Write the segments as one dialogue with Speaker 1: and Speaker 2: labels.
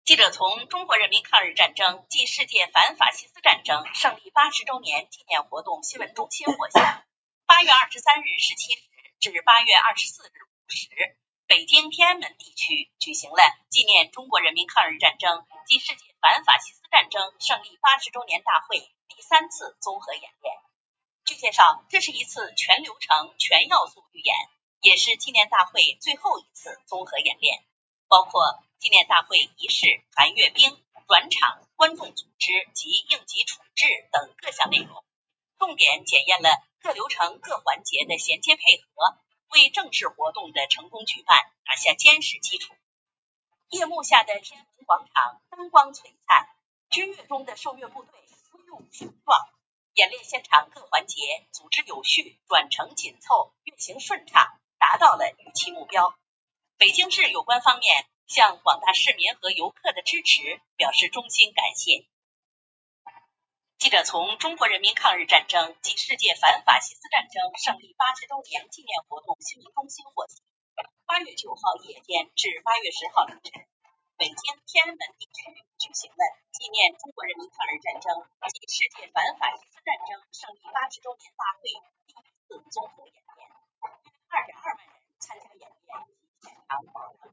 Speaker 1: 记者从中国人民抗日战争暨世界反法西斯战争胜利80周年纪念活动新闻中心获悉，8月23日17时至8月24日5时，北京天安门地区举行了纪念中国人民抗日战争暨世界反法西斯战争胜利80周年大会第3次综合演练。据介绍，这是一次全流程、全要素预演，也是纪念大会最后一次综合演练，包括纪念大会仪式、传阅兵、转场、观众组织及应急处置等各项内容，重点检验了各流程各环节的衔接配合，为正式活动的成功举办打下坚实基础。夜幕下的天安门广场灯光璀璨，军乐中的受阅部队威武雄壮，演练现场各环节组织有序、转程紧凑、运行顺畅，达到了预期目标。北京市有关方面向广大市民和游客的支持表示衷心感谢。记者从中国人民抗日战争暨世界反法西斯战争胜利80周年纪念活动新闻中心获悉，8月9号夜间至8月10号凌晨，北京天安门地区举行了纪念中国人民抗日战争暨世界反法西斯战争胜利80周年大会第1次综合演练，约2.2万人参加演练及现场保证。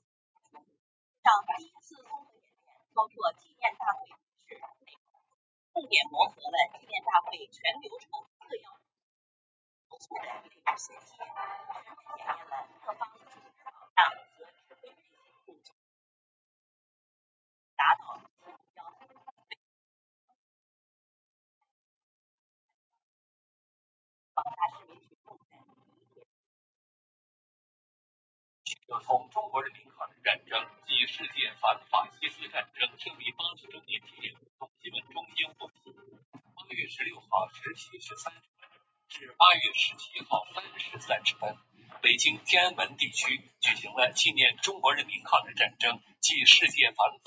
Speaker 1: 第1次综合演练包括纪念大会仪式内容，重点磨合了纪念大会全流程各要素的内部衔接，全面检验了各方组织保障和指挥运行工作，达到目标。广大市民群众的
Speaker 2: 记者从中国人民抗日战争暨世界反法西斯战争胜利80周年纪念活动新闻中心获悉，8月16号17时30分至8月17号3时30分，北京天安门地区举行了纪念中国人民抗日战争暨世界反